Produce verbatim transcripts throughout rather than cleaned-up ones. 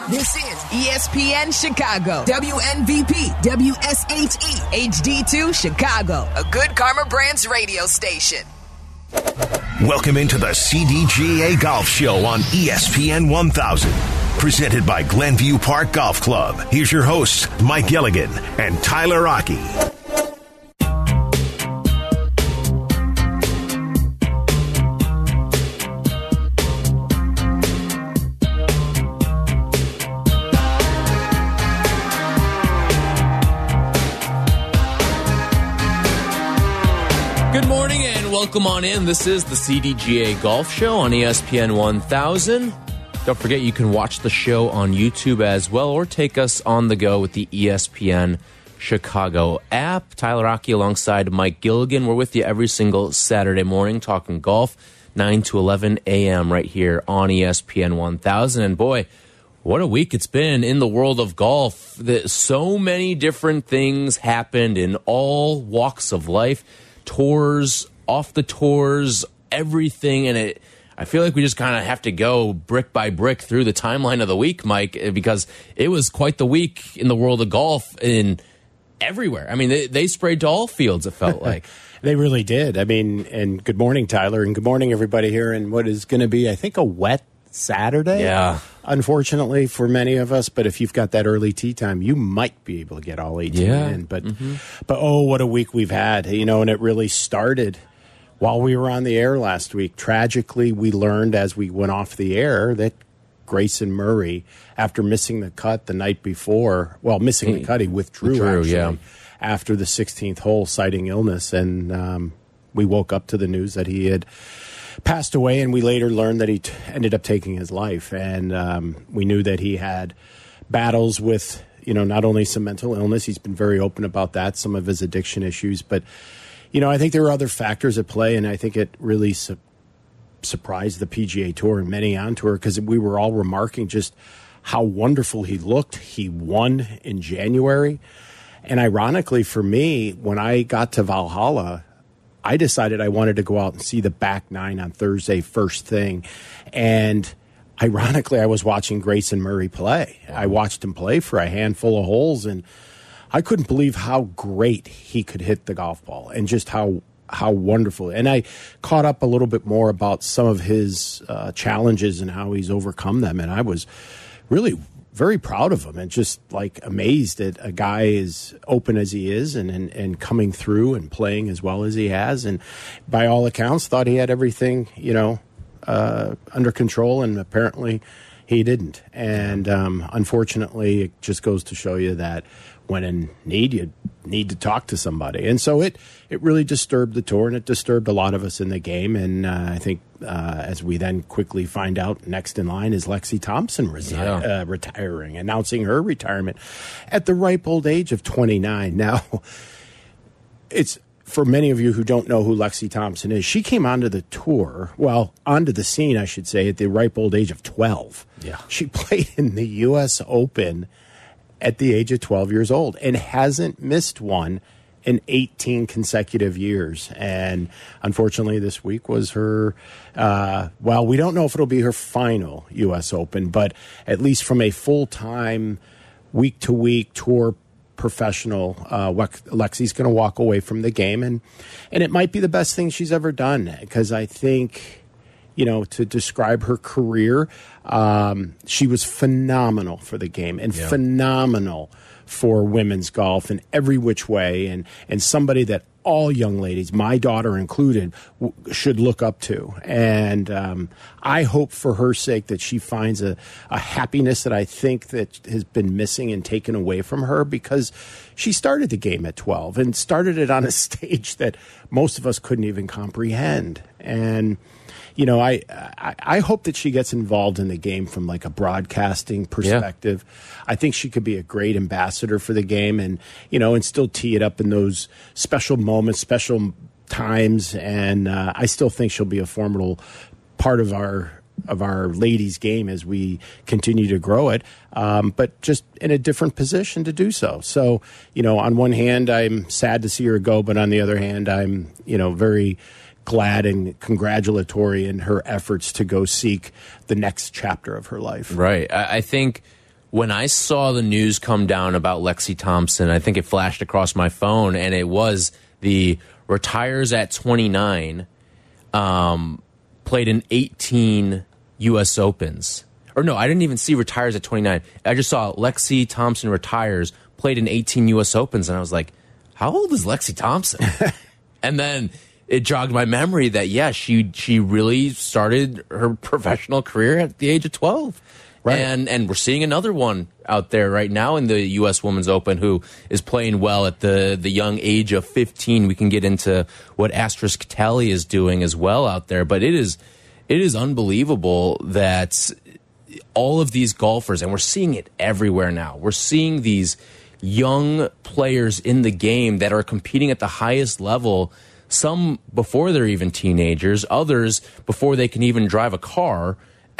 This is E S P N Chicago, W N V P, W S H E, H D two Chicago, a Good Karma Brands radio station. Welcome into the C D G A Golf Show on E S P N one thousand. Presented by Glenview Park Golf Club. Here's your hosts, Mike Gilligan and Tyler Rocky. Good morning and welcome on in. This is the C D G A Golf Show on E S P N one thousand. Don't forget you can watch the show on YouTube as well or take us on the go with the E S P N Chicago app. Tyler Rocky alongside Mike Gilligan. We're with you every single Saturday morning talking golf, nine to eleven a.m. right here on E S P N one thousand. And boy, what a week it's been in the world of golf. So many different things happened in all walks of life. Tours, off the tours, everything, and it. I feel like we just kind of have to go brick by brick through the timeline of the week, Mike, because it was quite the week in the world of golf in everywhere. I mean, they, they sprayed to all fields, it felt like. They really did. I mean, and good morning, Tyler, and good morning, everybody here in what is going to be, I think, a wet Saturday. Yeah. Unfortunately for many of us, but if you've got that early tee time, you might be able to get all eighteen yeah. in. But, mm-hmm. but oh, what a week we've had, you know, and it really started while we were on the air last week. Tragically, we learned as we went off the air that Grayson Murray, after missing the cut the night before, well, missing the cut, he withdrew, withdrew actually, yeah. after the sixteenth hole, citing illness. And um, we woke up to the news that he had passed away, and we later learned that he t- ended up taking his life. And um, we knew that he had battles with, you know, not only some mental illness, he's been very open about that, some of his addiction issues, but you know, I think there were other factors at play, and I think it really su- surprised the P G A Tour and many on tour because we were all remarking just how wonderful he looked. He won in January. And ironically for me, when I got to Valhalla, I decided I wanted to go out and see the back nine on Thursday first thing. And ironically, I was watching Grayson Murray play. I watched him play for a handful of holes, and I couldn't believe how great he could hit the golf ball and just how how wonderful. And I caught up a little bit more about some of his uh, challenges and how he's overcome them. And I was really very proud of him and just like amazed that a guy as open as he is and, and, and coming through and playing as well as he has. And by all accounts, thought he had everything, you know, uh, under control, and apparently he didn't. And um, unfortunately, it just goes to show you that when in need, you need to talk to somebody. And so it, it really disturbed the tour, and it disturbed a lot of us in the game. And uh, I think uh, as we then quickly find out, next in line is Lexi Thompson resi- yeah. uh, retiring, announcing her retirement at the ripe old age of twenty-nine. Now, it's for many of you who don't know who Lexi Thompson is, she came onto the tour, well, onto the scene, I should say, at the ripe old age of twelve. Yeah. She played in the U S Open at the age of twelve years old and hasn't missed one in eighteen consecutive years. And unfortunately, this week was her, uh, well, we don't know if it'll be her final U S Open, but at least from a full-time, week-to-week tour professional, uh, Lexi's going to walk away from the game. And, and it might be the best thing she's ever done, because I think, you know, to describe her career, um, she was phenomenal for the game and yeah. phenomenal for women's golf in every which way, and, and somebody that all young ladies, my daughter included, w- should look up to. And um, I hope for her sake that she finds a, a happiness that I think that has been missing and taken away from her, because she started the game at twelve and started it on a stage that most of us couldn't even comprehend. And you know, I, I I hope that she gets involved in the game from like a broadcasting perspective. Yeah. I think she could be a great ambassador for the game, and you know, and still tee it up in those special moments, special times. And uh, I still think she'll be a formidable part of our of our ladies' game as we continue to grow it, um, but just in a different position to do so. So, you know, on one hand, I'm sad to see her go, but on the other hand, I'm, you know, very glad and congratulatory in her efforts to go seek the next chapter of her life. Right. I, I think when I saw the news come down about Lexi Thompson, I think it flashed across my phone, and it was the retires at twenty-nine, um, played in eighteen U S Opens. Or no, I didn't even see retires at twenty-nine. I just saw Lexi Thompson retires, played in eighteen U S Opens, and I was like, how old is Lexi Thompson? And then it jogged my memory that, yeah, she she really started her professional career at the age of twelve. Right. And and we're seeing another one out there right now in the U S Women's Open who is playing well at the, the young age of fifteen. We can get into what Asterisk Tally is doing as well out there. But it is it is unbelievable that all of these golfers, and we're seeing it everywhere now, we're seeing these young players in the game that are competing at the highest level, some before they're even teenagers, others before they can even drive a car.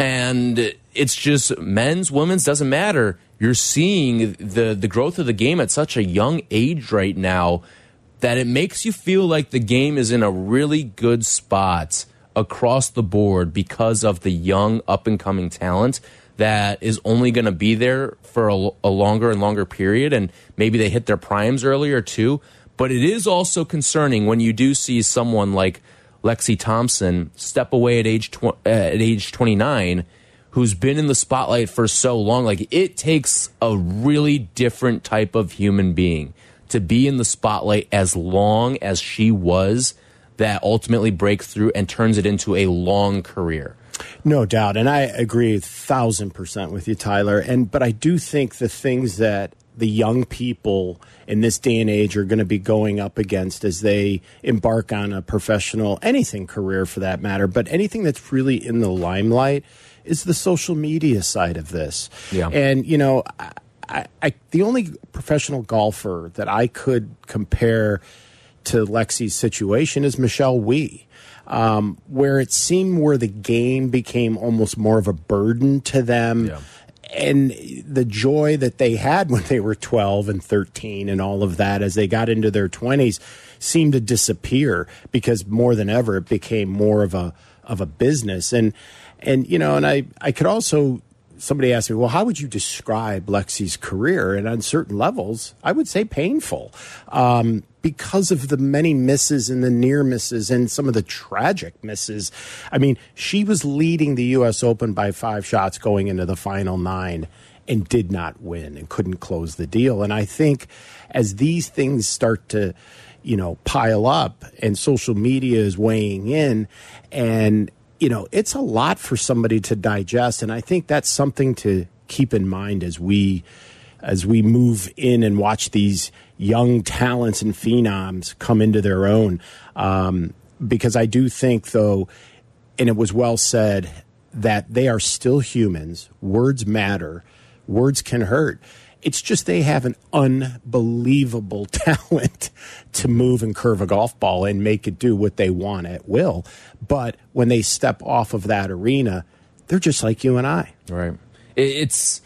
And it's just men's, women's, doesn't matter. You're seeing the, the growth of the game at such a young age right now that it makes you feel like the game is in a really good spot across the board because of the young up-and-coming talent that is only going to be there for a, a longer and longer period, and maybe they hit their primes earlier too. But it is also concerning when you do see someone like Lexi Thompson step away at age tw uh, at age twenty-nine, who's been in the spotlight for so long. Like, it takes a really different type of human being to be in the spotlight as long as she was, that ultimately breaks through and turns it into a long career. No doubt, and I agree a thousand percent with you, Tyler. And but I do think the things that the young people in this day and age are going to be going up against as they embark on a professional, anything career for that matter, but anything that's really in the limelight is the social media side of this. Yeah. And, you know, I, I, the only professional golfer that I could compare to Lexi's situation is Michelle Wie, um, where it seemed where the game became almost more of a burden to them. Yeah. And the joy that they had when they were twelve and thirteen and all of that as they got into their twenties seemed to disappear because more than ever it became more of a of a business. And and you know, and I I could also, somebody asked me, well, how would you describe Lexi's career? And on certain levels, I would say painful, um, because of the many misses and the near misses and some of the tragic misses. I mean, she was leading the U S Open by five shots going into the final nine and did not win and couldn't close the deal. And I think as these things start to, you know, pile up and social media is weighing in, and you know, it's a lot for somebody to digest. And I think that's something to keep in mind as we as we move in and watch these young talents and phenoms come into their own. Um, because I do think, though, and it was well said, that they are still humans. Words matter. Words can hurt. It's just they have an unbelievable talent to move and curve a golf ball and make it do what they want at will. But when they step off of that arena, they're just like you and I. Right. It's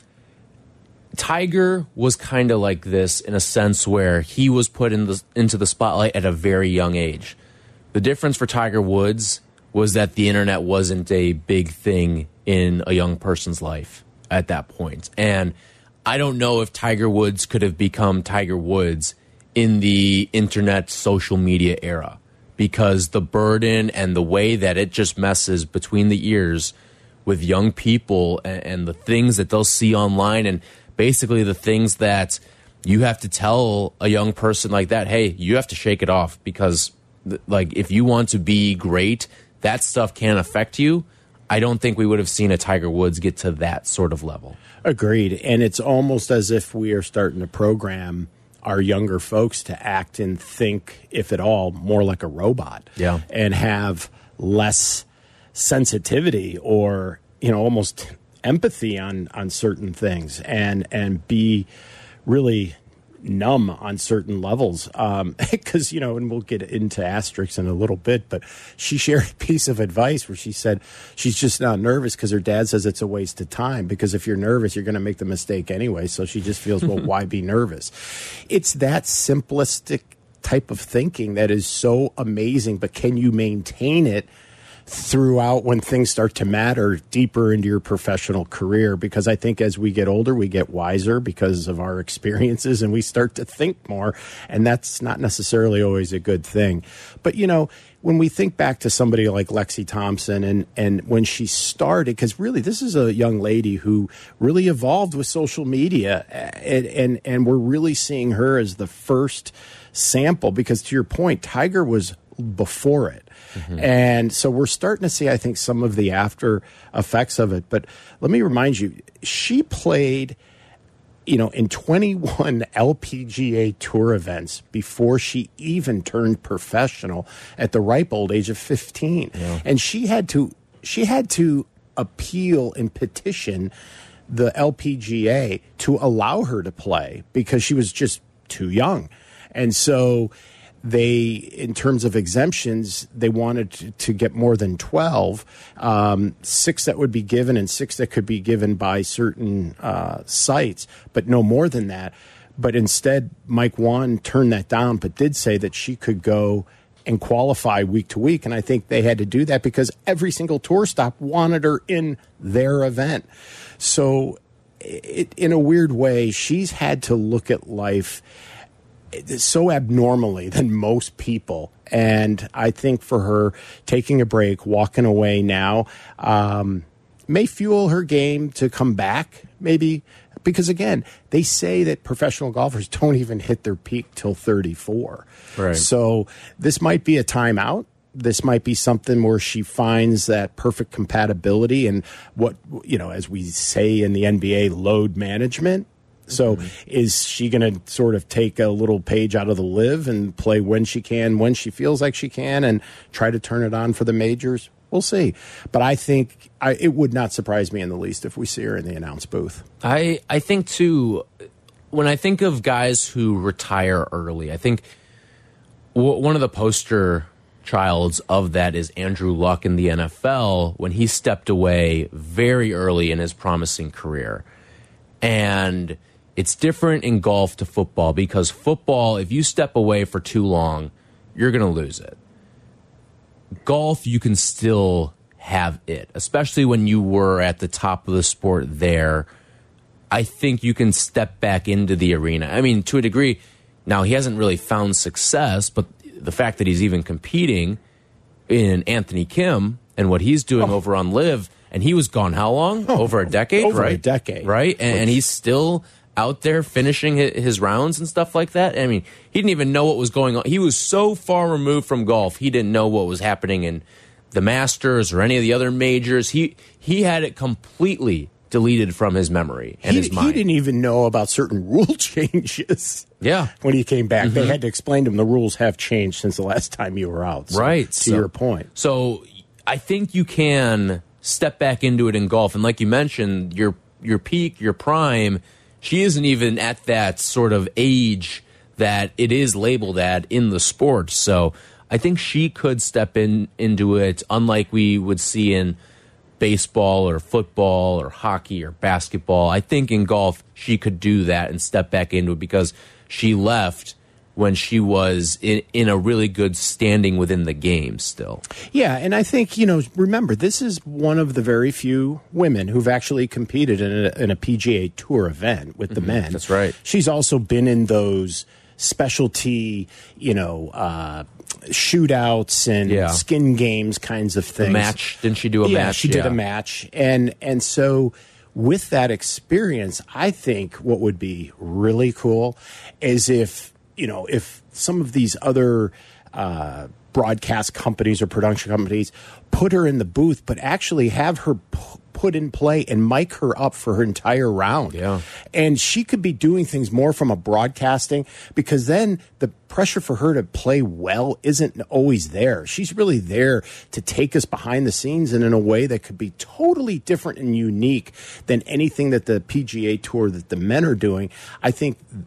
Tiger was kind of like this in a sense where he was put in the, into the spotlight at a very young age. The difference for Tiger Woods was that the internet wasn't a big thing in a young person's life at that point. And I don't know if Tiger Woods could have become Tiger Woods in the internet social media era, because the burden and the way that it just messes between the ears with young people and, and the things that they'll see online, and basically the things that you have to tell a young person like that, hey, you have to shake it off, because like if you want to be great, that stuff can affect you. I don't think we would have seen a Tiger Woods get to that sort of level. Agreed. And it's almost as if we are starting to program our younger folks to act and think, if at all, more like a robot. Yeah. And have less sensitivity or, you know, almost empathy on, on certain things, and, and be really numb on certain levels. Um, because, you know, and we'll get into asterisks in a little bit, but she shared a piece of advice where she said she's just not nervous because her dad says it's a waste of time, because if you're nervous, you're going to make the mistake anyway. So she just feels, well, why be nervous? It's that simplistic type of thinking that is so amazing, but can you maintain it throughout when things start to matter deeper into your professional career, because I think as we get older, we get wiser because of our experiences and we start to think more, and that's not necessarily always a good thing. But, you know, when we think back to somebody like Lexi Thompson and, and when she started, because really this is a young lady who really evolved with social media, and, and, and we're really seeing her as the first sample, because to your point, Tiger was before it. Mm-hmm. And so we're starting to see, I think, some of the after effects of it. But let me remind you, she played, you know, in twenty-one L P G A Tour events before she even turned professional at the ripe old age of fifteen. Yeah. And she had to she had to appeal and petition the L P G A to allow her to play because she was just too young. And so they, in terms of exemptions, they wanted to, to get more than twelve, um, six that would be given and six that could be given by certain uh, sites, but no more than that. But instead, Mike Whan turned that down, but did say that she could go and qualify week to week. And I think they had to do that because every single tour stop wanted her in their event. So it, in a weird way, she's had to look at life so abnormally than most people. And I think for her, taking a break, walking away now, um, may fuel her game to come back, maybe. Because, again, they say that professional golfers don't even hit their peak till thirty-four. Right. So this might be a timeout. This might be something where she finds that perfect compatibility and what, you know, as we say in the N B A, load management. So mm-hmm. is she going to sort of take a little page out of the live and play when she can, when she feels like she can, and try to turn it on for the majors? We'll see. But I think I, it would not surprise me in the least if we see her in the announce booth. I, I think, too, when I think of guys who retire early, I think w one of the poster childs of that is Andrew Luck in the N F L when he stepped away very early in his promising career. And it's different in golf to football because football, if you step away for too long, you're going to lose it. Golf, you can still have it, especially when you were at the top of the sport there. I think you can step back into the arena. I mean, to a degree, now he hasn't really found success, but the fact that he's even competing in Anthony Kim and what he's doing oh. over on Live, and he was gone how long? Oh, over a decade, over right? Over a decade. Right? And, and he's still out there finishing his rounds and stuff like that. I mean, he didn't even know what was going on. He was so far removed from golf, he didn't know what was happening in the Masters or any of the other majors. He he had it completely deleted from his memory and he, his mind. He didn't even know about certain rule changes. Yeah. When he came back, mm-hmm. they had to explain to him the rules have changed since the last time you were out. So, right. To so, your point. So I think you can step back into it in golf. And like you mentioned, your your peak, your prime, she isn't even at that sort of age that it is labeled at in the sport. So I think she could step in into it, unlike we would see in baseball or football or hockey or basketball. I think in golf she could do that and step back into it because she left when she was in, in a really good standing within the game still. Yeah, and I think, you know, remember, this is one of the very few women who've actually competed in a, in a P G A Tour event with the mm-hmm. men. That's right. She's also been in those specialty, you know, uh, shootouts and yeah. skin games kinds of things. A match. Didn't she do a yeah, match? She yeah. did a match. And, and so with that experience, I think what would be really cool is if, you know, if some of these other uh, broadcast companies or production companies put her in the booth, but actually have her p put in play and mic her up for her entire round. Yeah. And she could be doing things more from a broadcasting, because then the pressure for her to play well isn't always there. She's really there to take us behind the scenes and in a way that could be totally different and unique than anything that the P G A Tour that the men are doing. I think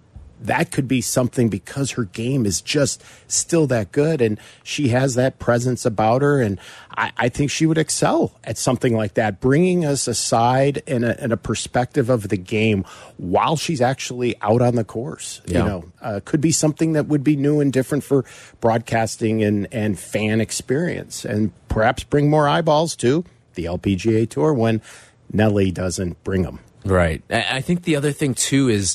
that could be something because her game is just still that good and she has that presence about her. And I, I think she would excel at something like that, bringing us aside in a, in a perspective of the game while she's actually out on the course. Yeah. You know, uh, could be something that would be new and different for broadcasting and, and fan experience, and perhaps bring more eyeballs to the L P G A Tour when Nelly doesn't bring them. Right. I think the other thing, too, is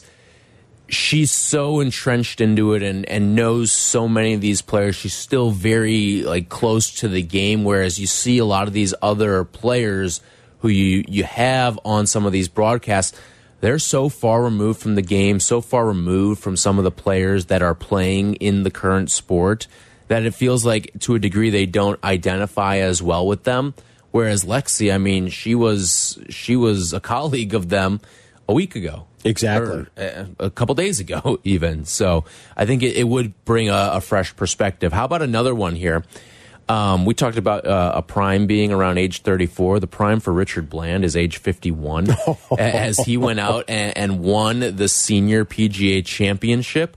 she's so entrenched into it and, and knows so many of these players. She's still very like close to the game, whereas you see a lot of these other players who you, you have on some of these broadcasts, they're so far removed from the game, so far removed from some of the players that are playing in the current sport, that it feels like to a degree they don't identify as well with them. Whereas Lexi, I mean, she was she was a colleague of them a week ago. Exactly. Or a couple days ago, even. So I think it, it would bring a, a fresh perspective. How about another one here? Um, we talked about uh, a prime being around age thirty-four. The prime for Richard Bland is age fifty-one, as he went out and, and won the senior P G A championship.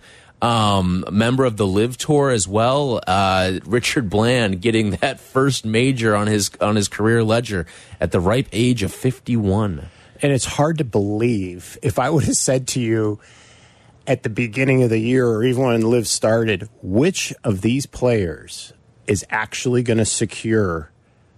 Um, member of the Live Tour as well. Uh, Richard Bland getting that first major on his on his career ledger at the ripe age of fifty-one. And it's hard to believe. If I would have said to you at the beginning of the year or even when Live started, which of these players is actually going to secure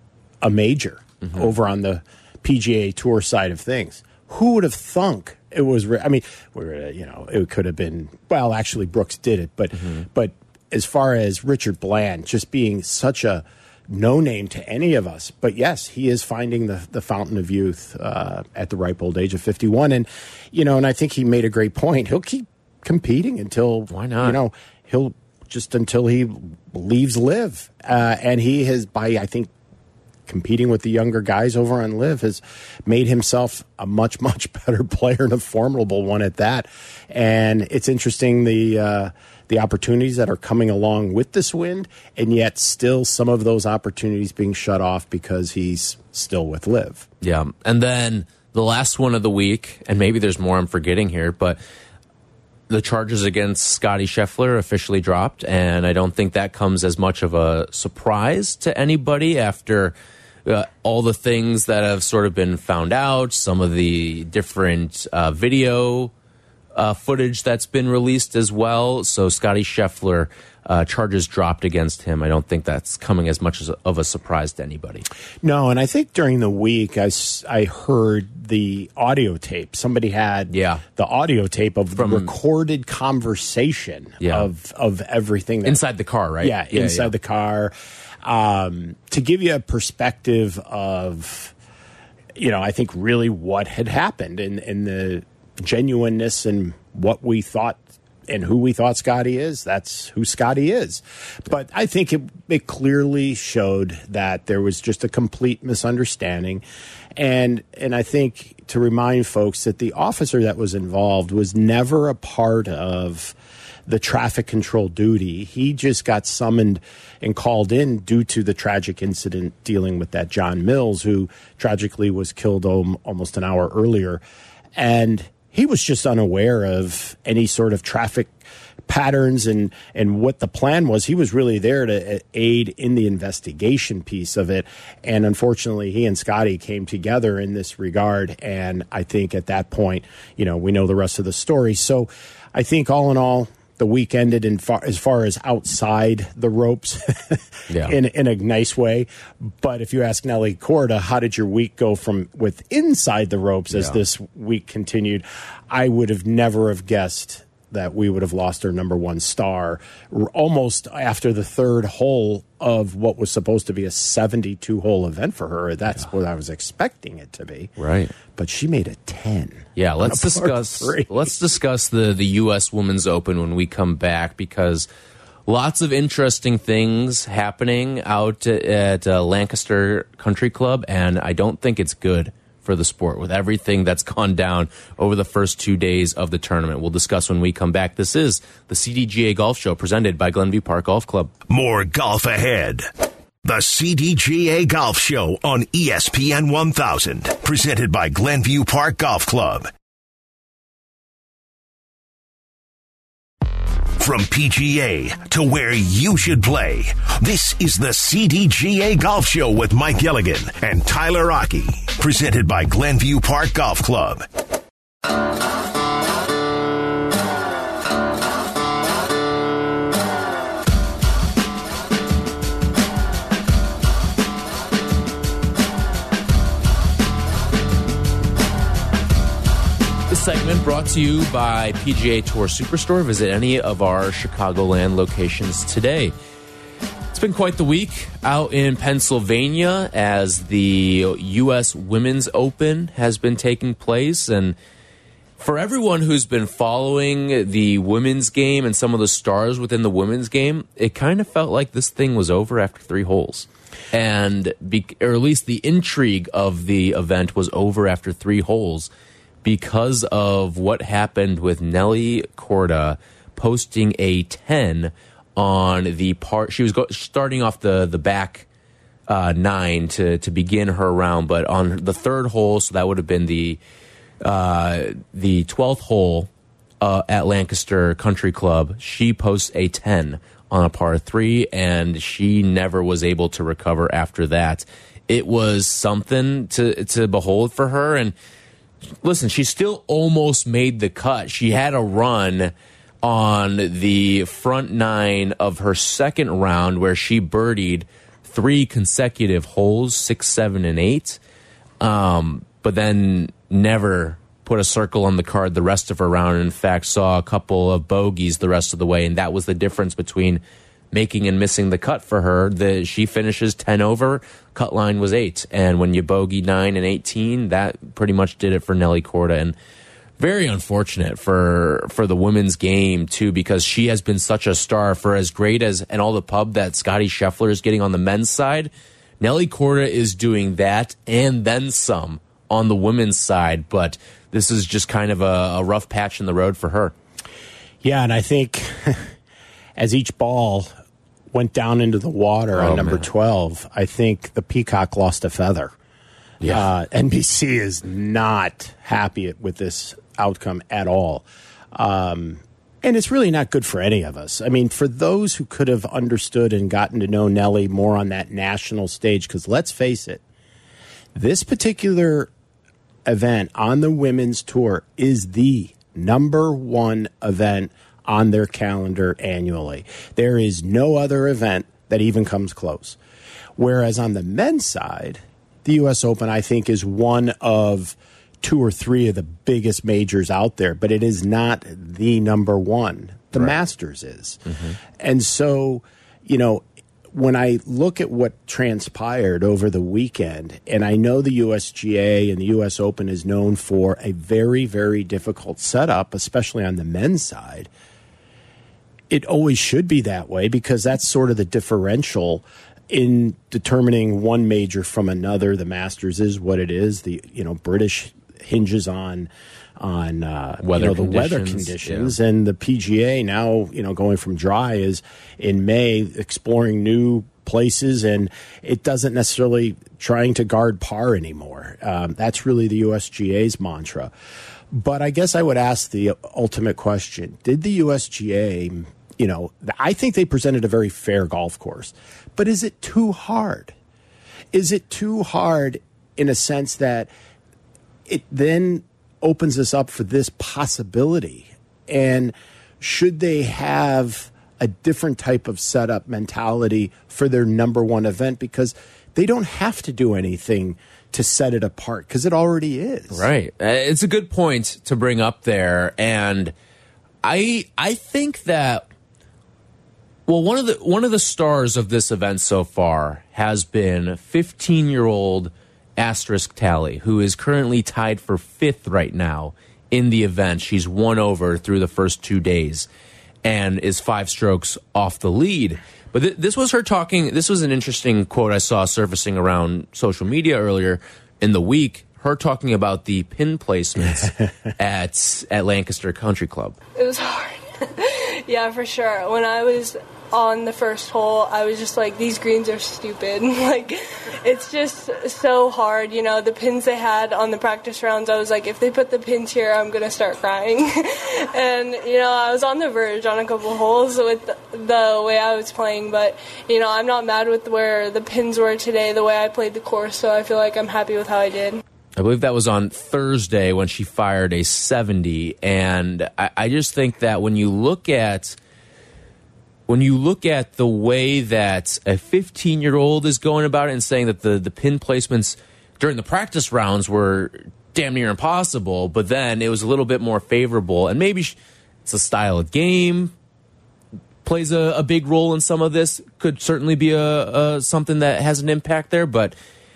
a major mm-hmm. over on the P G A Tour side of things, who would have thunk it was? I mean, we're, you know, it could have been, well, actually Brooks did it, but mm-hmm. but as far as Richard Bland just being such a no name to any of us, but yes, he is finding the, the fountain of youth uh, at the ripe old age of fifty-one. And, you know, and I think he made a great point. He'll keep competing until, why not? You know, he'll just until he leaves Live. Uh, and he has, by, I think, competing with the younger guys over on Live, has made himself a much, much better player and a formidable one at that. And it's interesting the uh, the opportunities that are coming along with this wind, and yet still some of those opportunities being shut off because he's still with Live. Yeah. And then the last one of the week, and maybe there's more I'm forgetting here, but the charges against Scottie Scheffler officially dropped, and I don't think that comes as much of a surprise to anybody after uh, all the things that have sort of been found out, some of the different uh, video uh, footage that's been released as well. So Scottie Scheffler, uh, charges dropped against him. I don't think that's coming as much as a, of a surprise to anybody. No, and I think during the week I, I heard the audio tape. Somebody had yeah. the audio tape of From, the recorded conversation yeah. of, of everything. That, inside the car, right? Yeah, yeah inside yeah. the car. Um, to give you a perspective of, you know, I think really what had happened and, and the genuineness and what we thought and who we thought Scottie is, that's who Scottie is. But I think it, it clearly showed that there was just a complete misunderstanding. And and I think to remind folks that the officer that was involved was never a part of the traffic control duty. He just got summoned and called in due to the tragic incident dealing with that John Mills, who tragically was killed um, almost an hour earlier. And he was just unaware of any sort of traffic patterns and, and what the plan was. He was really there to aid in the investigation piece of it. And unfortunately, he and Scottie came together in this regard. And I think at that point, you know, we know the rest of the story. So I think all in all, the week ended in far, as far as outside the ropes yeah. in, in a nice way. But if you ask Nelly Korda, how did your week go from with inside the ropes as yeah. this week continued? I would have never have guessed that we would have lost our number one star almost after the third hole of what was supposed to be a seventy-two hole event for her. That's yeah. what I was expecting it to be. Right. But she made a ten. Yeah, let's discuss let's discuss the, the U S Women's Open when we come back, because lots of interesting things happening out at uh, Lancaster Country Club, and I don't think it's good for the sport with everything that's gone down over the first two days of the tournament. We'll discuss when we come back. This is the C D G A Golf Show presented by Glenview Park Golf Club. More golf ahead. The C D G A Golf Show on E S P N one thousand, presented by Glenview Park Golf Club. From P G A to where you should play, this is the C D G A Golf Show with Mike Gilligan and Tyler Rocky, presented by Glenview Park Golf Club. Segment brought to you by P G A Tour Superstore. Visit any of our Chicagoland locations today. It's been quite the week out in Pennsylvania as the U S Women's Open has been taking place. And for everyone who's been following the women's game and some of the stars within the women's game, it kind of felt like this thing was over after three holes. And, be, or at least the intrigue of the event was over after three holes. Because of what happened with Nelly Korda posting a ten on the part, she was go, starting off the the back uh, nine to to begin her round, but on the third hole, so that would have been the uh, the twelfth hole uh, at Lancaster Country Club. She posts a ten on a par three, and she never was able to recover after that. It was something to to behold for her. And listen, she still almost made the cut. She had a run on the front nine of her second round where she birdied three consecutive holes, six, seven, and eight, um, but then never put a circle on the card the rest of her round. In fact, saw a couple of bogeys the rest of the way, and that was the difference between making and missing the cut for her. The, she finishes ten over, cut line was eight. And when you bogey nine and eighteen, that pretty much did it for Nelly Korda. And very unfortunate for for the women's game, too, because she has been such a star. For as great as and all the pub that Scotty Scheffler is getting on the men's side, Nelly Korda is doing that and then some on the women's side. But this is just kind of a, a rough patch in the road for her. Yeah, and I think as each ball went down into the water oh, on number man. twelve, I think the peacock lost a feather. Yeah. Uh, N B C is not happy with this outcome at all. Um, and it's really not good for any of us. I mean, for those who could have understood and gotten to know Nelly more on that national stage, because let's face it, this particular event on the women's tour is the number one event on their calendar annually. There is no other event that even comes close. Whereas on the men's side, the U S Open, I think, is one of two or three of the biggest majors out there, but it is not the number one. The right. Masters is. Mm-hmm. And so, you know, when I look at what transpired over the weekend, and I know the U S G A and the U S Open is known for a very, very difficult setup, especially on the men's side, it always should be that way because that's sort of the differential in determining one major from another. The Masters is what it is. The you know British hinges on on uh, weather you know, the conditions, weather conditions, yeah. and the P G A now you know going from dry is in May exploring new places, and it doesn't necessarily trying to guard par anymore. Um, that's really the U S G A's mantra. But I guess I would ask the ultimate question: did the U S G A, you know, I think they presented a very fair golf course, but is it too hard? Is it too hard in a sense that it then opens us up for this possibility? And should they have a different type of setup mentality for their number one event? Because they don't have to do anything to set it apart because it already is. Right. It's a good point to bring up there. And I I think that, well, one of the one of the stars of this event so far has been fifteen-year-old Asterisk Tally, who is currently tied for fifth right now in the event. She's one over through the first two days and is five strokes off the lead. But th this was her talking. This was an interesting quote I saw surfacing around social media earlier in the week. Her talking about the pin placements at at Lancaster Country Club. It was hard. Yeah, for sure. When I was on the first hole, I was just like, these greens are stupid. Like, it's just so hard. You know, the pins they had on the practice rounds, I was like, if they put the pins here, I'm going to start crying. And, you know, I was on the verge on a couple holes with the, the way I was playing. But, you know, I'm not mad with where the pins were today, the way I played the course. So I feel like I'm happy with how I did. I believe that was on Thursday when she fired a seventy. And I, I just think that when you look at when you look at the way that a fifteen-year-old is going about it and saying that the, the pin placements during the practice rounds were damn near impossible, but then it was a little bit more favorable. And maybe it's a style of game, plays a, a big role in some of this, could certainly be a, a something that has an impact there. But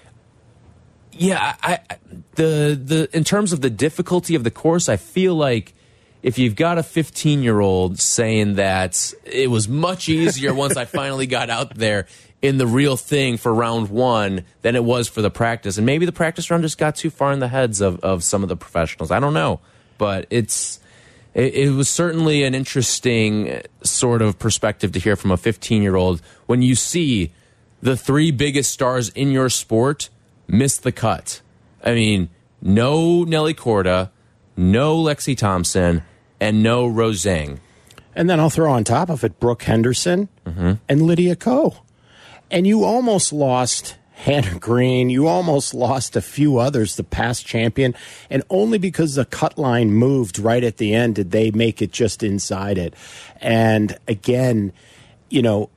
yeah, I, I, the the in terms of the difficulty of the course, I feel like if you've got a fifteen-year-old saying that it was much easier once I finally got out there in the real thing for round one than it was for the practice, and maybe the practice round just got too far in the heads of, of some of the professionals. I don't know, but it's it, it was certainly an interesting sort of perspective to hear from a fifteen-year-old when you see the three biggest stars in your sport miss the cut. I mean, no Nelly Korda, no Lexi Thompson, and no Rose Zhang. And then I'll throw on top of it Brooke Henderson mm-hmm. and Lydia Ko. And you almost lost Hannah Green. You almost lost a few others, the past champion. And only because the cut line moved right at the end did they make it just inside it. And again, you know,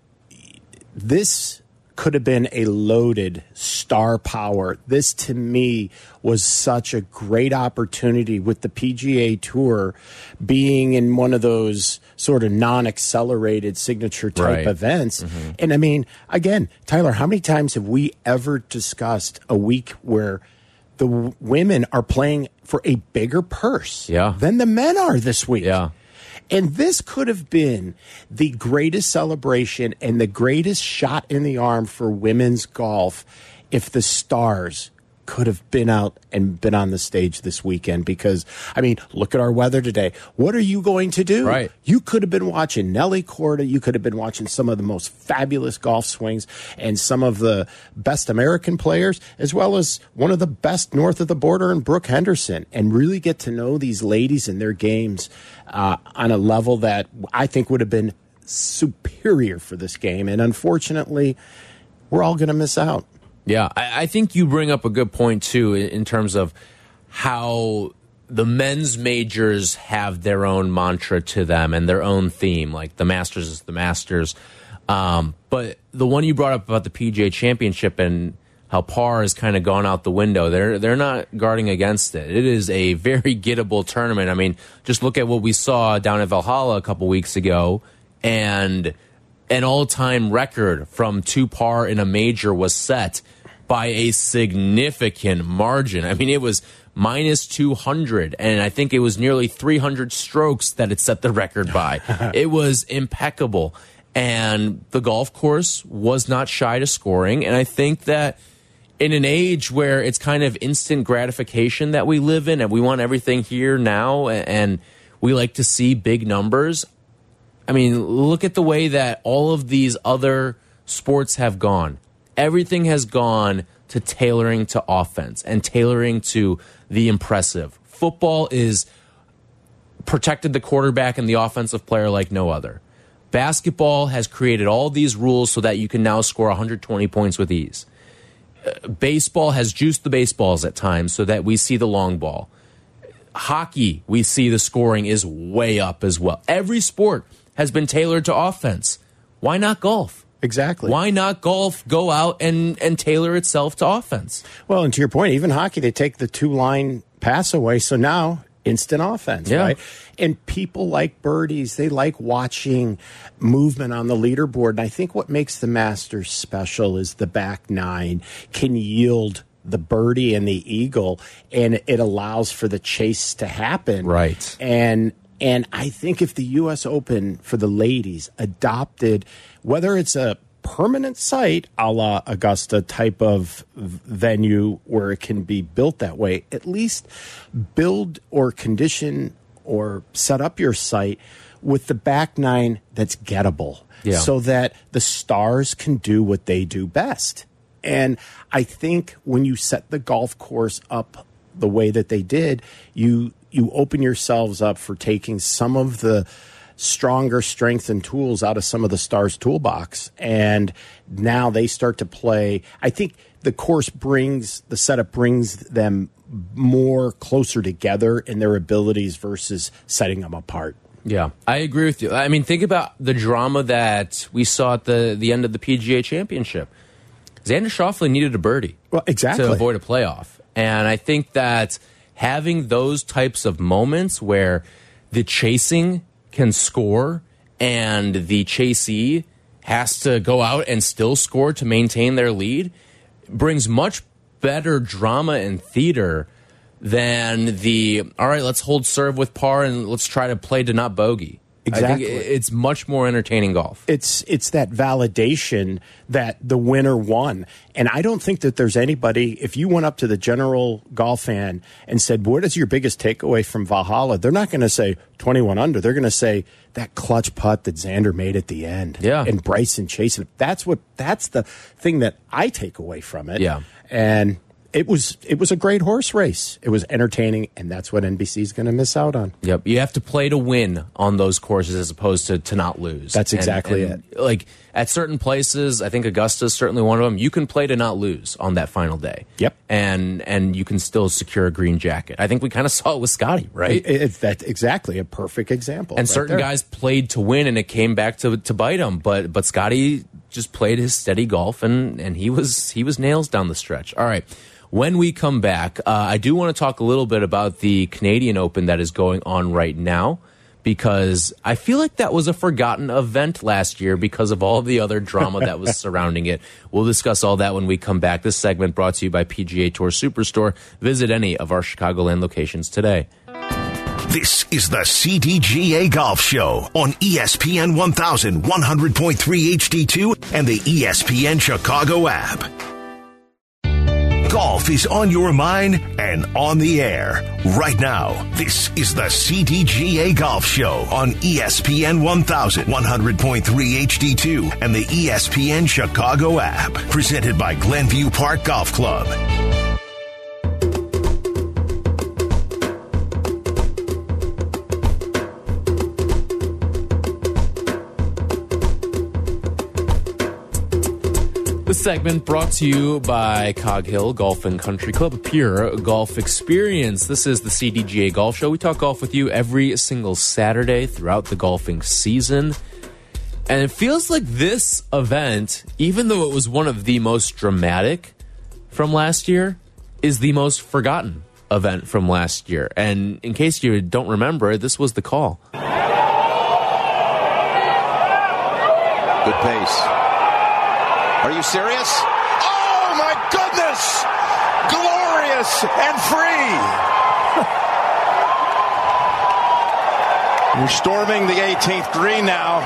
this could have been a loaded star power. This, to me, was such a great opportunity with the P G A Tour being in one of those sort of non-accelerated signature type right. events. Mm-hmm. And I mean, again, Tyler, how many times have we ever discussed a week where the w- women are playing for a bigger purse yeah. than the men are this week? Yeah. And this could have been the greatest celebration and the greatest shot in the arm for women's golf if the stars could have been out and been on the stage this weekend. Because, I mean, look at our weather today. What are you going to do? Right. You could have been watching Nelly Korda. You could have been watching some of the most fabulous golf swings and some of the best American players, as well as one of the best north of the border in Brooke Henderson, and really get to know these ladies and their games uh, on a level that I think would have been superior for this game. And unfortunately, we're all going to miss out. Yeah, I, I think you bring up a good point, too, in, in terms of how the men's majors have their own mantra to them and their own theme. Like the Masters is the Masters. Um, but the one you brought up about the P G A Championship and how par has kind of gone out the window, they're, they're not guarding against it. It is a very gettable tournament. I mean, just look at what we saw down at Valhalla a couple weeks ago, and an all-time record from two par in a major was set by a significant margin. I mean, it was minus two hundred, and I think it was nearly three hundred strokes that it set the record by. It was impeccable, and the golf course was not shy to scoring, and I think that in an age where it's kind of instant gratification that we live in, and we want everything here now, and we like to see big numbers, I mean, look at the way that all of these other sports have gone. Everything has gone to tailoring to offense and tailoring to the impressive. Football is protected the quarterback and the offensive player like no other. Basketball has created all these rules so that you can now score one hundred twenty points with ease. Uh, baseball has juiced the baseballs at times so that we see the long ball. Hockey, we see the scoring is way up as well. Every sport has been tailored to offense. Why not golf? Exactly. Why not golf go out and, and tailor itself to offense? Well, and to your point, even hockey, they take the two-line pass away, so now instant offense, yeah. right? And people like birdies. They like watching movement on the leaderboard. And I think what makes the Masters special is the back nine can yield the birdie and the eagle, and it allows for the chase to happen. Right. And And I think if the U S Open for the ladies adopted, whether it's a permanent site a la Augusta type of venue where it can be built that way, at least build or condition or set up your site with the back nine that's gettable, yeah. so that the stars can do what they do best. And I think when you set the golf course up the way that they did, you you open yourselves up for taking some of the stronger strengths and tools out of some of the stars' toolbox. And now they start to play. I think the course brings, the setup brings them more closer together in their abilities versus setting them apart. Yeah, I agree with you. I mean, think about the drama that we saw at the, the end of the P G A Championship. Xander Schauffele needed a birdie well, exactly. to avoid a playoff. And I think that having those types of moments where the chasing can score and the chasee has to go out and still score to maintain their lead brings much better drama and theater than the, all right, let's hold serve with par and let's try to play to not bogey. Exactly. I think it's much more entertaining golf. It's it's that validation that the winner won. And I don't think that there's anybody, if you went up to the general golf fan and said, what is your biggest takeaway from Valhalla? They're not going to say twenty-one under. They're going to say that clutch putt that Xander made at the end. Yeah. And Bryson chasing it. That's what that's the thing that I take away from it. Yeah. And It was it was a great horse race. It was entertaining, and that's what N B C is going to miss out on. Yep, you have to play to win on those courses as opposed to to not lose. That's exactly and, and, it. Like at certain places, I think Augusta is certainly one of them. You can play to not lose on that final day. Yep, and and you can still secure a green jacket. I think we kind of saw it with Scotty, right? It, it, that's exactly a perfect example. And right certain there. guys played to win, and it came back to to bite them. But but Scotty just played his steady golf, and and he was he was nails down the stretch. All right. When we come back, uh, I do want to talk a little bit about the Canadian Open that is going on right now, because I feel like that was a forgotten event last year because of all the other drama that was surrounding it. We'll discuss all that when we come back. This segment brought to you by P G A Tour Superstore. Visit any of our Chicagoland locations today. This is the C D G A Golf Show on E S P N one thousand, one hundred point three H D two and the E S P N Chicago app. Golf is on your mind and on the air right now. This is the C D G A Golf Show on E S P N one thousand, one hundred point three H D two and the E S P N Chicago app. Presented by Glenview Park Golf Club. This segment brought to you by Cog Hill Golf and Country Club, a pure golf experience. This is the C D G A Golf Show. We talk golf with you every single Saturday throughout the golfing season. And it feels like this event, even though it was one of the most dramatic from last year, is the most forgotten event from last year. And in case you don't remember, this was the call. Good pace. Are you serious? Oh, my goodness! Glorious and free. We're storming the eighteenth green now.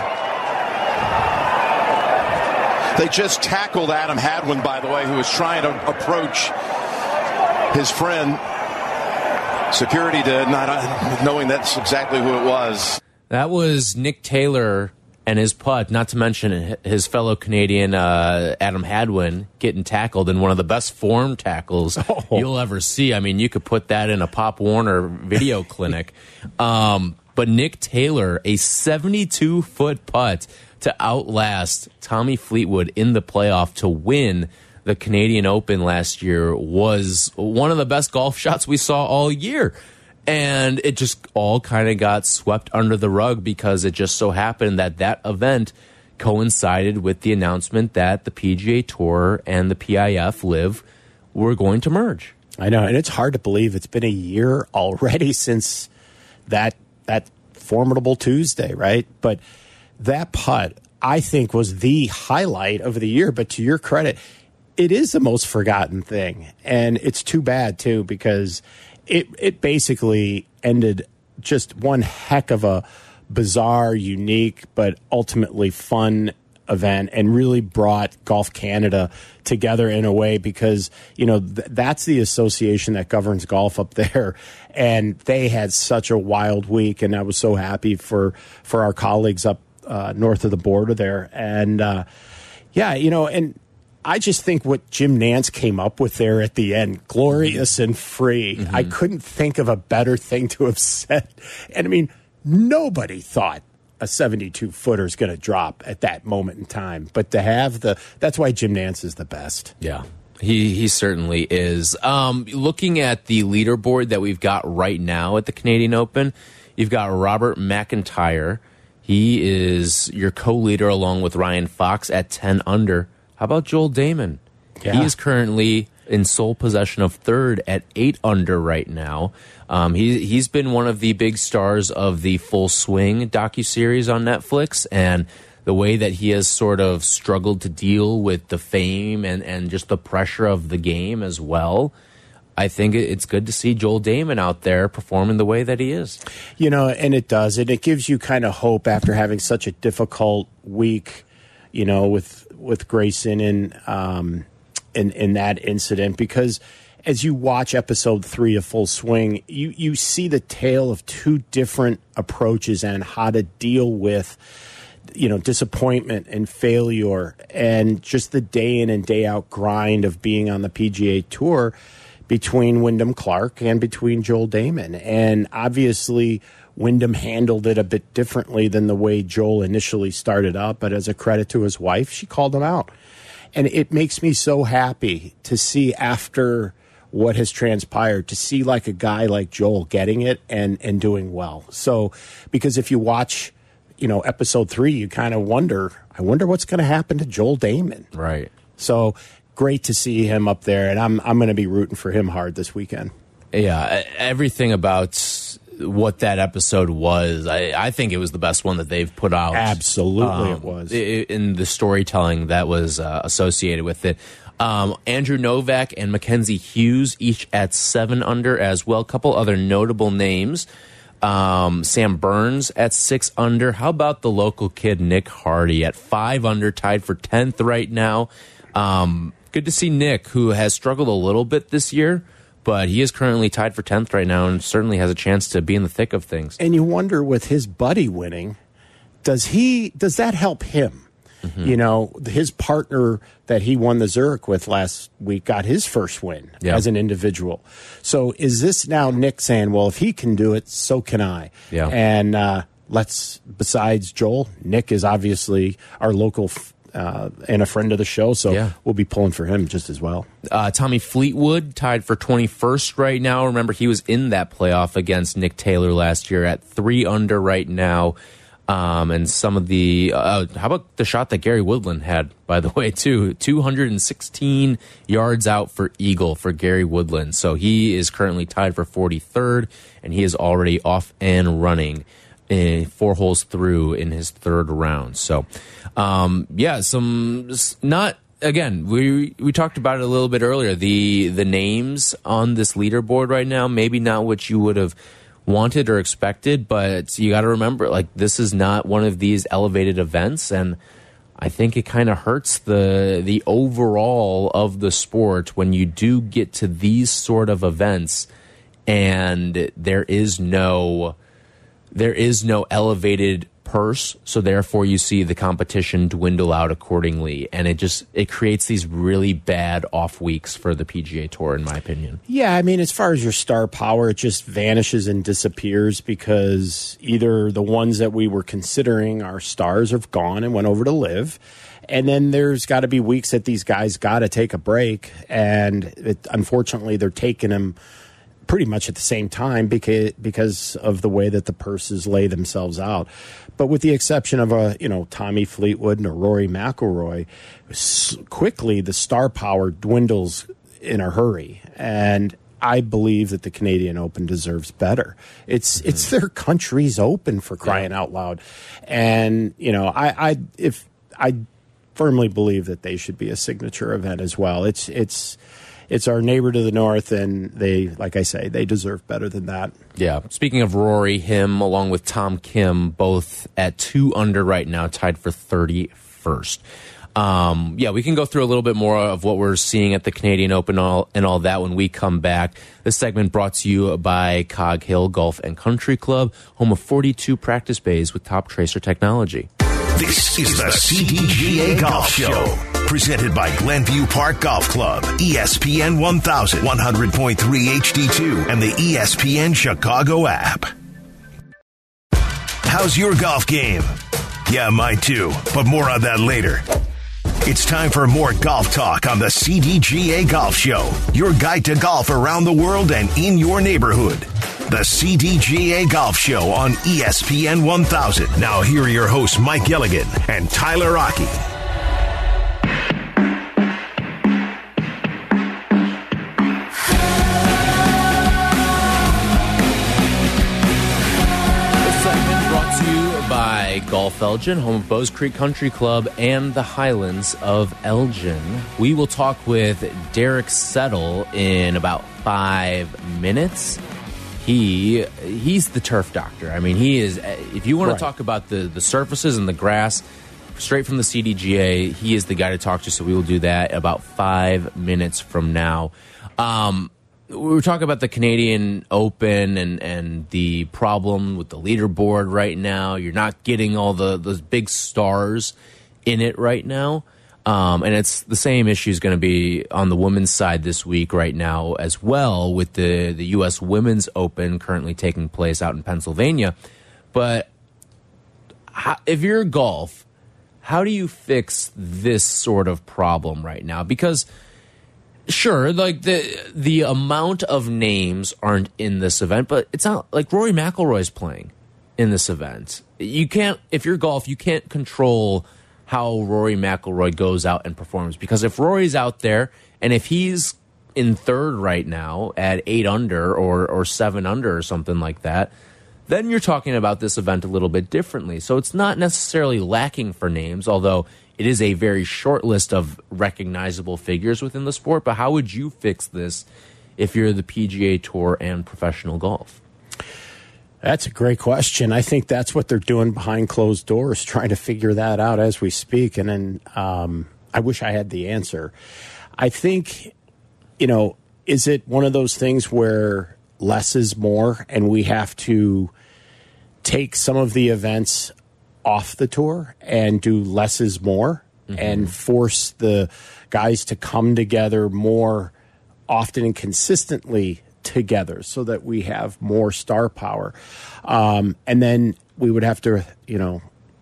They just tackled Adam Hadwin, by the way, who was trying to approach his friend. Security did, not knowing that's exactly who it was. That was Nick Taylor and his putt, not to mention his fellow Canadian uh, Adam Hadwin getting tackled in one of the best form tackles oh. you'll ever see. I mean, you could put that in a Pop Warner video clinic. Um, but Nick Taylor, a seventy-two foot putt to outlast Tommy Fleetwood in the playoff to win the Canadian Open last year, was one of the best golf shots we saw all year. And it just all kind of got swept under the rug because it just so happened that that event coincided with the announcement that the P G A Tour and the P I F Live were going to merge. I know, and it's hard to believe it's been a year already since that that formidable Tuesday, right? But that putt, I think, was the highlight of the year. But to your credit, it is the most forgotten thing. And it's too bad, too, because It it basically ended just one heck of a bizarre, unique, but ultimately fun event and really brought Golf Canada together in a way because, you know, th- that's the association that governs golf up there. And they had such a wild week. And I was so happy for, for our colleagues up uh, north of the border there. And, uh, yeah, you know, and I just think what Jim Nantz came up with there at the end, glorious and free. Mm-hmm. I couldn't think of a better thing to have said. And I mean, nobody thought a seventy-two footer is going to drop at that moment in time. But to have the, that's why Jim Nantz is the best. Yeah, he, he certainly is. Um, looking at the leaderboard that we've got right now at the Canadian Open, you've got Robert McIntyre. He is your co-leader along with Ryan Fox at ten under. How about Joel Damon? Yeah. He is currently in sole possession of third at eight under right now. Um, he, he's been one of the big stars of the Full Swing docuseries on Netflix, and the way that he has sort of struggled to deal with the fame and, and just the pressure of the game as well. I think it's good to see Joel Damon out there performing the way that he is. You know, and it does. And it gives you kind of hope after having such a difficult week, you know, with with Grayson in, um, in, in that incident. Because as you watch episode three of Full Swing, you, you see the tale of two different approaches and how to deal with, you know, disappointment and failure and just the day in and day out grind of being on the P G A Tour between Wyndham Clark and between Joel Damon. And obviously, Wyndham handled it a bit differently than the way Joel initially started out. But as a credit to his wife, she called him out. And it makes me so happy to see after what has transpired, to see like a guy like Joel getting it and, and doing well. So, because if you watch, you know, episode three, you kind of wonder, I wonder what's going to happen to Joel Damon. Right. So, great to see him up there, and I'm I'm going to be rooting for him hard this weekend. Yeah, everything about what that episode was, I, I think it was the best one that they've put out. Absolutely, um, it was. In the storytelling that was uh, associated with it. Um, Andrew Novak and Mackenzie Hughes, each at seven under as well. A couple other notable names. Um, Sam Burns at six under. How about the local kid, Nick Hardy, at five under, tied for tenth right now. Um, good to see Nick, who has struggled a little bit this year, but he is currently tied for tenth right now and certainly has a chance to be in the thick of things. And you wonder, with his buddy winning, does he does that help him? Mm-hmm. You know, his partner that he won the Zurich with last week got his first win yep. as an individual. So is this now Nick saying, well, if he can do it, so can I? Yeah. And uh, let's, besides Joel, Nick is obviously our local Uh, and a friend of the show, so yeah. we'll be pulling for him just as well. Uh, Tommy Fleetwood tied for twenty-first right now. Remember, he was in that playoff against Nick Taylor last year at three under right now. Um, and some of the, uh, how about the shot that Gary Woodland had, by the way, too? two hundred sixteen yards out for eagle for Gary Woodland. So he is currently tied for forty-third, and he is already off and running Uh, four holes through in his third round. So, um, yeah, some not again. We we talked about it a little bit earlier. The the names on this leaderboard right now, maybe not what you would have wanted or expected, but you got to remember, like, this is not one of these elevated events, and I think it kind of hurts the the overall of the sport when you do get to these sort of events, and there is no. There is no elevated purse, so therefore you see the competition dwindle out accordingly, and it just it creates these really bad off weeks for the P G A Tour, in my opinion. Yeah, I mean, as far as your star power, it just vanishes and disappears because either the ones that we were considering our stars have gone and went over to live, and then there's got to be weeks that these guys got to take a break, and it, unfortunately they're taking them pretty much at the same time because because of the way that the purses lay themselves out. But with the exception of a you know Tommy Fleetwood and a Rory McIlroy, quickly the star power dwindles in a hurry, and I believe that the Canadian Open deserves better. It's mm-hmm. it's their country's Open, for crying yeah. out loud, and you know I I if I firmly believe that they should be a signature event as well. It's it's. It's our neighbor to the north, and they, like I say, they deserve better than that. Yeah. Speaking of Rory, him along with Tom Kim, both at two under right now, tied for thirty-first. first. Um, yeah, we can go through a little bit more of what we're seeing at the Canadian Open and all, and all that when we come back. This segment brought to you by Cog Hill Golf and Country Club, home of forty-two practice bays with top tracer technology. This is the C D G A Golf Show, presented by Glenview Park Golf Club, E S P N one thousand, one hundred point three H D two, and the E S P N Chicago app. How's your golf game? Yeah, mine too, but more on that later. It's time for more golf talk on the C D G A Golf Show, your guide to golf around the world and in your neighborhood. The C D G A Golf Show on E S P N one thousand. Now here are your hosts, Mike Gilligan and Tyler Rocky. Golf Elgin, home of Bowes Creek Country Club and the Highlands of Elgin. We will talk with Derek Settle in about five minutes. He he's the turf doctor. I mean, he is. If you want right. to talk about the the surfaces and the grass, straight from the C D G A, he is the guy to talk to. So we will do that about five minutes from now. Um, We were talking about the Canadian Open and, and the problem with the leaderboard right now. You're not getting all the those big stars in it right now. Um, and it's the same issue is going to be on the women's side this week right now as well, with the, the U S Women's Open currently taking place out in Pennsylvania. But how, if you're golf, how do you fix this sort of problem right now? Because sure, like the the amount of names aren't in this event, but it's not like Rory McIlroy's playing in this event. You can't, if you're golf, you can't control how Rory McIlroy goes out and performs, because if Rory's out there and if he's in third right now at eight under or or seven under or something like that, then you're talking about this event a little bit differently. So it's not necessarily lacking for names, although it is a very short list of recognizable figures within the sport. But how would you fix this if you're the P G A Tour and professional golf? That's a great question. I think that's what they're doing behind closed doors, trying to figure that out as we speak. And then um, I wish I had the answer. I think, you know, is it one of those things where less is more and we have to take some of the events off the tour and do less is more, mm-hmm. and force the guys to come together more often and consistently together so that we have more star power. Um, and then we would have to, you know,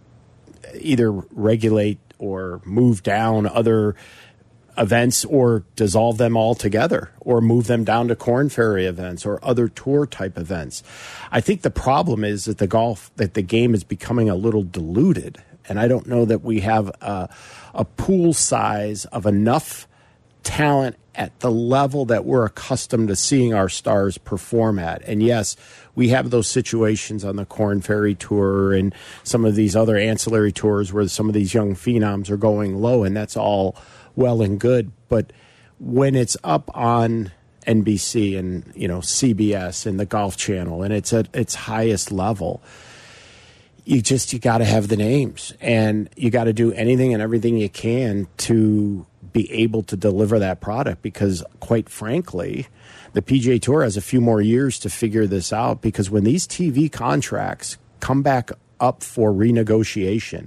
either regulate or move down other events or dissolve them all together or move them down to Corn Ferry events or other tour type events. I think the problem is that the golf, that the game is becoming a little diluted. And I don't know that we have a, a pool size of enough talent at the level that we're accustomed to seeing our stars perform at. And yes, we have those situations on the Corn Ferry Tour and some of these other ancillary tours where some of these young phenoms are going low, and that's all well and good. But when it's up on N B C and, you know, C B S and the Golf Channel and it's at its highest level, you just, you got to have the names and you got to do anything and everything you can to be able to deliver that product, because quite frankly, the P G A Tour has a few more years to figure this out, because when these T V contracts come back up for renegotiation,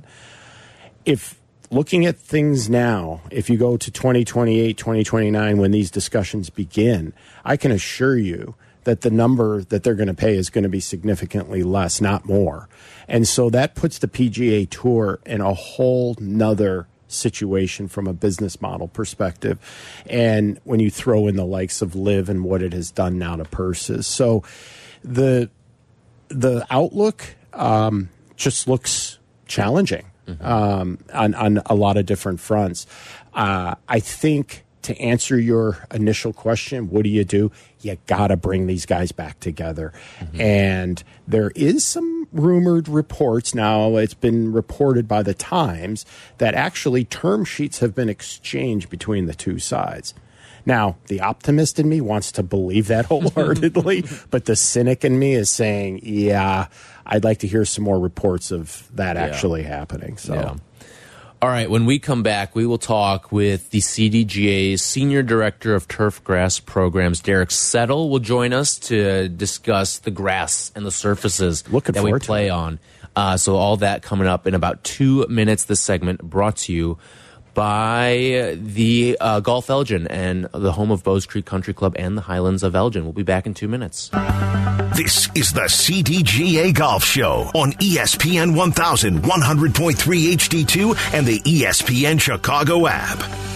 if looking at things now, if you go to twenty twenty-eight, twenty twenty-nine, when these discussions begin, I can assure you that the number that they're going to pay is going to be significantly less, not more. And so that puts the P G A Tour in a whole nother situation from a business model perspective. And when you throw in the likes of Live and what it has done now to purses. So the the outlook um, just looks challenging. Mm-hmm. um, on, on a lot of different fronts. Uh, I think to answer your initial question, what do you do? You got to bring these guys back together. Mm-hmm. And there is some rumored reports now, it's been reported by the Times, that actually term sheets have been exchanged between the two sides. Now, the optimist in me wants to believe that wholeheartedly, but the cynic in me is saying, yeah, I'd like to hear some more reports of that yeah. actually happening. So, yeah. All right, when we come back, we will talk with the C D G A's Senior Director of Turf Grass Programs, Derek Settle, will join us to discuss the grass and the surfaces Looking that we forward to play it. on. Uh, so all that coming up in about two minutes. This segment brought to you by the uh, Golf Elgin and the home of Bowes Creek Country Club and the Highlands of Elgin. We'll be back in two minutes. This is the C D G A Golf Show on E S P N one thousand, one hundred point three H D two and the E S P N Chicago app.